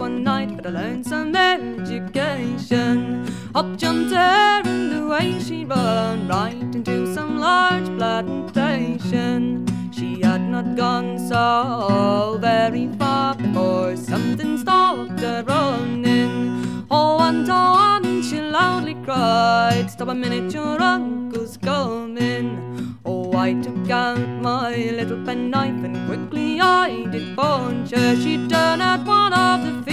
one night for to learn some education. Up jumped her and away she run right into some large plantation. She had not gone so very far before something stopped her running. Oh, and she loudly cried, "Stop a minute, your uncle's coming." Oh, I took out my little penknife and quickly I did punch her. She turned at one of the